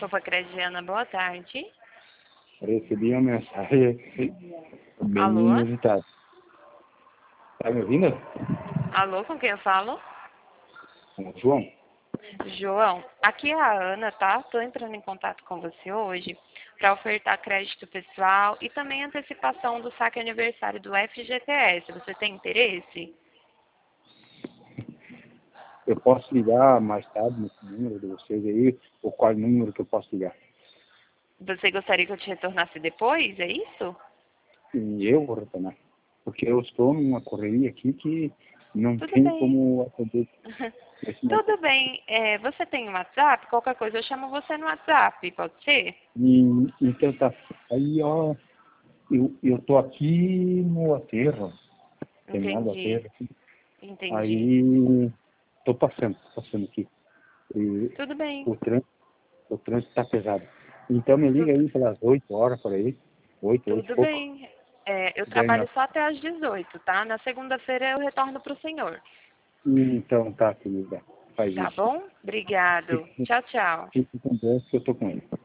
Copa Crediana, boa tarde. Recebi uma mensagem bem Alô? inusitada. Tá me ouvindo? Alô, com quem eu falo? João? João, aqui é a Ana, tá? Tô entrando em contato com você hoje para ofertar crédito pessoal e também antecipação do saque aniversário do FGTS. Você tem interesse? Eu posso ligar mais tarde nesse número de vocês aí? Ou qual número que eu posso ligar? Você gostaria que eu te retornasse depois, é isso? E eu vou retornar. Porque eu estou numa correria aqui que não Tudo tem bem. como atender esse momento. Tudo bem. Você tem um WhatsApp? Qualquer coisa eu chamo você no WhatsApp, pode ser? Então tá. Aí, ó, eu tô aqui no aterro, terminal do Entendi, aterro. entendi. Aí, tô passando aqui. E Tudo bem. o trânsito tá pesado. Então me liga Tudo, aí pelas 8 horas por aí. 8 e tudo pouco. bem. Eu Daí trabalho só até às 18, tá? Na segunda-feira eu retorno para o senhor. então tá, querida. Faz Tá isso. bom? Obrigado. Tchau, tchau. Fique com Deus que eu tô com ele.